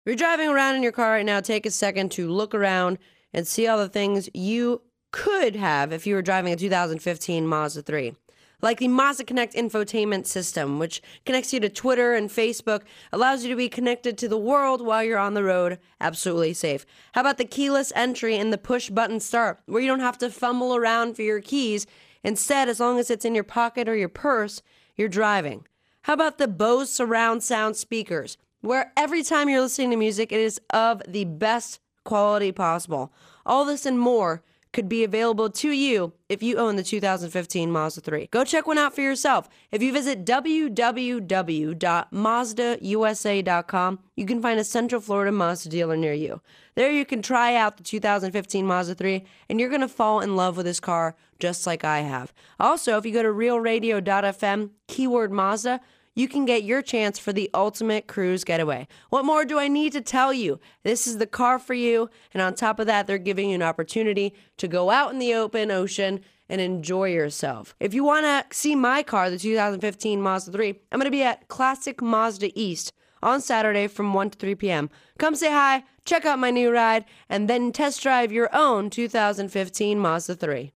If you're driving around in your car right now, take a second to look around and see all the things you could have if you were driving a 2015 Mazda 3. Like the Mazda Connect infotainment system, which connects you to Twitter and Facebook, allows you to be connected to the world while you're on the road, absolutely safe. How about the keyless entry and the push-button start, where you don't have to fumble around for your keys. Instead, as long as it's in your pocket or your purse, you're driving. How about the Bose surround sound speakers, where every time you're listening to music, it is of the best quality possible. All this and more could be available to you if you own the 2015 Mazda 3. Go check one out for yourself. If you visit www.mazdausa.com, you can find a Central Florida Mazda dealer near you. There you can try out the 2015 Mazda 3, and you're going to fall in love with this car just like I have. Also, if you go to realradio.fm, keyword Mazda, you can get your chance for the ultimate cruise getaway. What more do I need to tell you? This is the car for you, and on top of that, they're giving you an opportunity to go out in the open ocean and enjoy yourself. If you want to see my car, the 2015 Mazda 3, I'm going to be at Classic Mazda East on Saturday from 1 to 3 p.m. Come say hi, check out my new ride, and then test drive your own 2015 Mazda 3.